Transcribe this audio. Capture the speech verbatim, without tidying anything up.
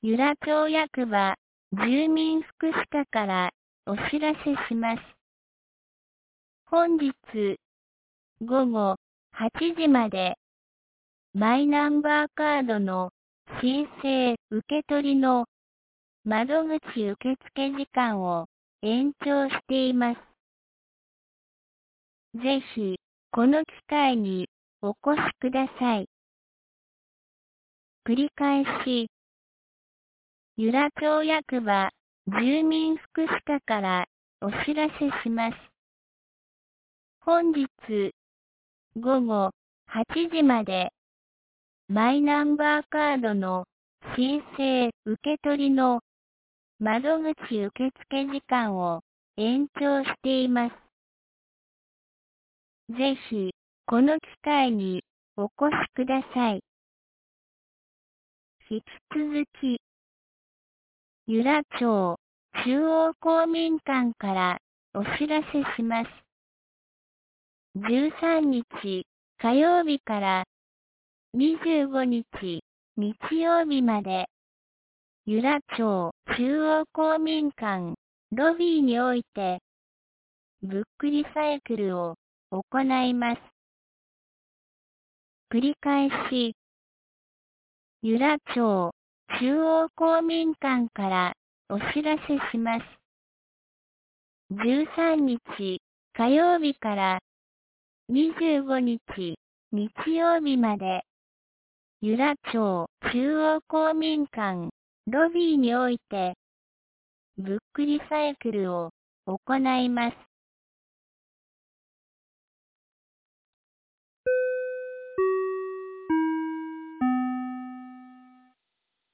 由良町役場住民福祉課からお知らせします。本日午後はちじまでマイナンバーカードの申請受け取りの窓口受付時間を延長しています。ぜひこの機会にお越しください。繰り返し、由良町役場住民福祉課からお知らせします。本日午後はちじまでマイナンバーカードの申請受け取りの窓口受付時間を延長しています。ぜひこの機会にお越しください。引き続き、由良町中央公民館からお知らせします。じゅうさんにち火曜日からにじゅうごにち日曜日まで、由良町中央公民館ロビーにおいて、ブックリサイクルを行います。繰り返し、由良町中央公民館からお知らせします。じゅうさんにち火曜日からにじゅうごにち日曜日まで、由良町中央公民館ロビーにおいて、ブックリサイクルを行います。